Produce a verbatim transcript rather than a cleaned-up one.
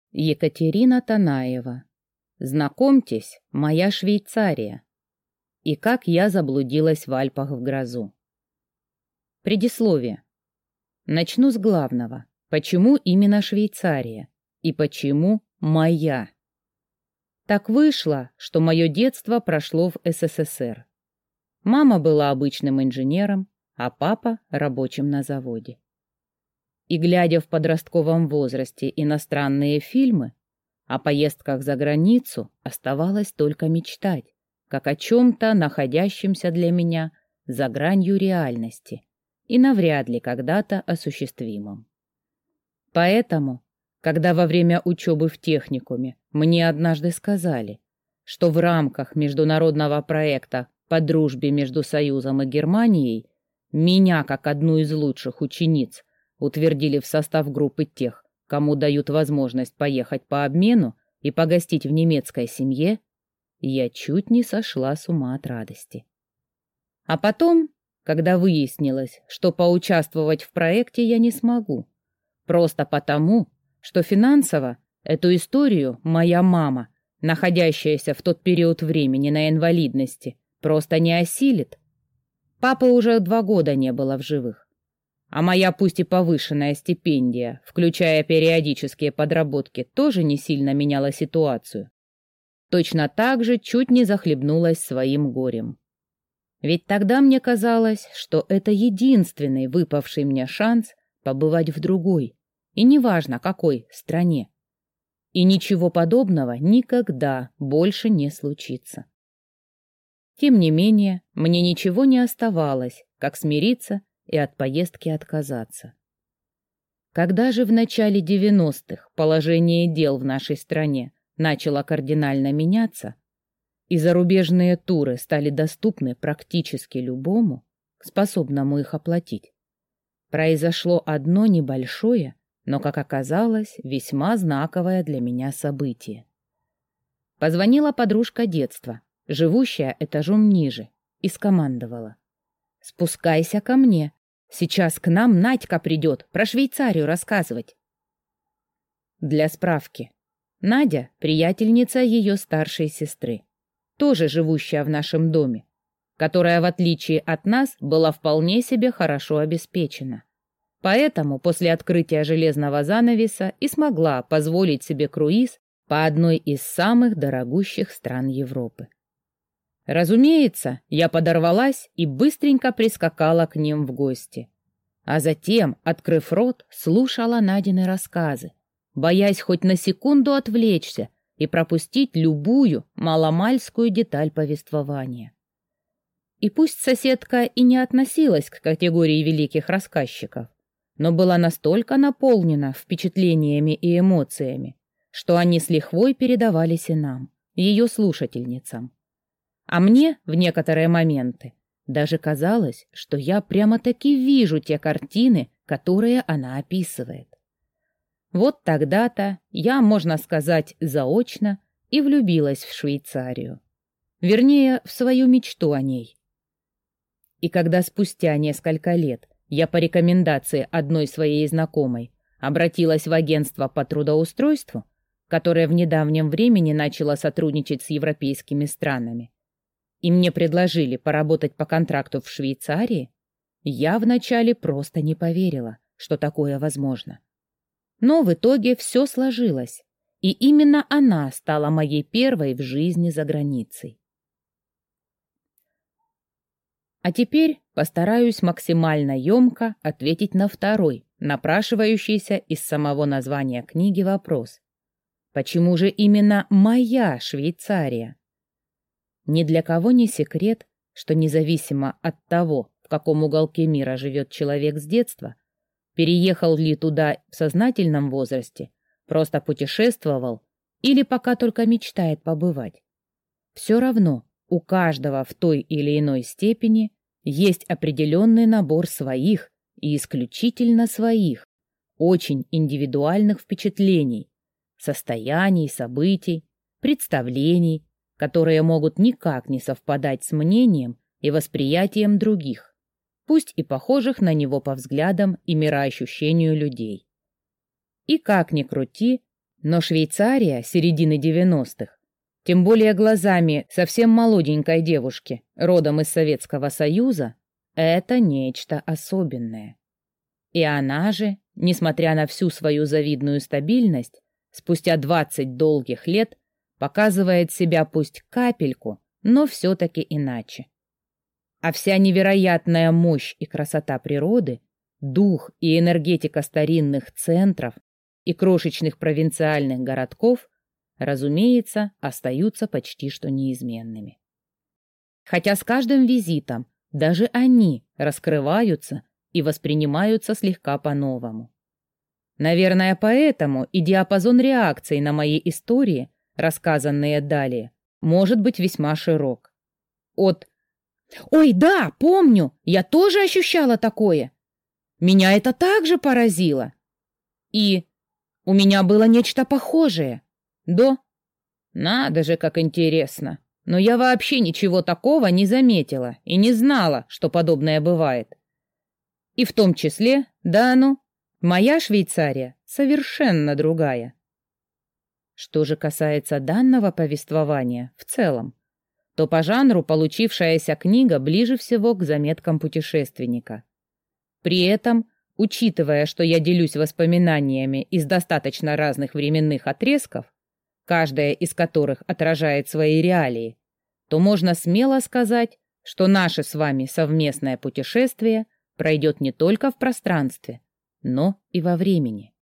Екатерина Танаева. Знакомьтесь, моя Швейцария. И как я заблудилась в Альпах в грозу. Предисловие. Начну с главного. Почему именно Швейцария? И почему моя? Так вышло, что мое детство прошло в эс эс эс эр. Мама была обычным инженером, а папа — рабочим на заводе. И, глядя в подростковом возрасте иностранные фильмы, о поездках за границу оставалось только мечтать, как о чем-то, находящемся для меня за гранью реальности и навряд ли когда-то осуществимом. Поэтому, когда во время учебы в техникуме мне однажды сказали, что в рамках международного проекта по дружбе между Союзом и Германией меня, как одну из лучших учениц, утвердили в состав группы тех, кому дают возможность поехать по обмену и погостить в немецкой семье, я чуть не сошла с ума от радости. А потом, когда выяснилось, что поучаствовать в проекте я не смогу, просто потому, что финансово эту историю моя мама, находящаяся в тот период времени на инвалидности, просто не осилит. Папы уже два года не было в живых. А моя пусть и повышенная стипендия, включая периодические подработки, тоже не сильно меняла ситуацию. Точно так же чуть не захлебнулась своим горем. Ведь тогда мне казалось, что это единственный выпавший мне шанс побывать в другой, и неважно какой, стране. И ничего подобного никогда больше не случится. Тем не менее, мне ничего не оставалось, как смириться и от поездки отказаться. Когда же в начале девяностых положение дел в нашей стране начало кардинально меняться, и зарубежные туры стали доступны практически любому, способному их оплатить, произошло одно небольшое, но, как оказалось, весьма знаковое для меня событие. Позвонила подружка детства, живущая этажом ниже, и скомандовала: «Спускайся ко мне. Сейчас к нам Надька придет про Швейцарию рассказывать». Для справки. Надя — приятельница ее старшей сестры, тоже живущая в нашем доме, которая, в отличие от нас, была вполне себе хорошо обеспечена. Поэтому после открытия железного занавеса и смогла позволить себе круиз по одной из самых дорогущих стран Европы. Разумеется, я подорвалась и быстренько прискакала к ним в гости. А затем, открыв рот, слушала Надины рассказы, боясь хоть на секунду отвлечься и пропустить любую маломальскую деталь повествования. И пусть соседка и не относилась к категории великих рассказчиков, но была настолько наполнена впечатлениями и эмоциями, что они с лихвой передавались и нам, ее слушательницам. А мне в некоторые моменты даже казалось, что я прямо-таки вижу те картины, которые она описывает. Вот тогда-то я, можно сказать, заочно и влюбилась в Швейцарию. Вернее, в свою мечту о ней. И когда спустя несколько лет я по рекомендации одной своей знакомой обратилась в агентство по трудоустройству, которое в недавнем времени начало сотрудничать с европейскими странами, и мне предложили поработать по контракту в Швейцарии, я вначале просто не поверила, что такое возможно. Но в итоге все сложилось, и именно она стала моей первой в жизни за границей. А теперь постараюсь максимально емко ответить на второй, напрашивающийся из самого названия книги вопрос. Почему же именно моя Швейцария? Ни для кого не секрет, что независимо от того, в каком уголке мира живет человек с детства, переехал ли туда в сознательном возрасте, просто путешествовал или пока только мечтает побывать, все равно у каждого в той или иной степени есть определенный набор своих и исключительно своих, очень индивидуальных впечатлений, состояний, событий, представлений, которые могут никак не совпадать с мнением и восприятием других, пусть и похожих на него по взглядам и мироощущению людей. И как ни крути, Но Швейцария середины девяностых, тем более глазами совсем молоденькой девушки, родом из Советского Союза, это нечто особенное. И она же, несмотря на всю свою завидную стабильность, спустя двадцать долгих лет показывает себя пусть капельку, но все-таки иначе. А вся невероятная мощь и красота природы, дух и энергетика старинных центров и крошечных провинциальных городков, разумеется, остаются почти что неизменными. Хотя с каждым визитом даже они раскрываются и воспринимаются слегка по-новому. Наверное, поэтому и диапазон реакций на мои истории, рассказанные далее, может быть весьма широк. От «Ой, да, помню, я тоже ощущала такое. Меня это также поразило». И «У меня было нечто похожее». До «Надо же, как интересно. Но я вообще ничего такого не заметила и не знала, что подобное бывает». И в том числе, да ну, моя Швейцария совершенно другая. Что же касается данного повествования в целом, то по жанру получившаяся книга ближе всего к заметкам путешественника. При этом, учитывая, что я делюсь воспоминаниями из достаточно разных временных отрезков, каждая из которых отражает свои реалии, то можно смело сказать, что наше с вами совместное путешествие пройдет не только в пространстве, но и во времени.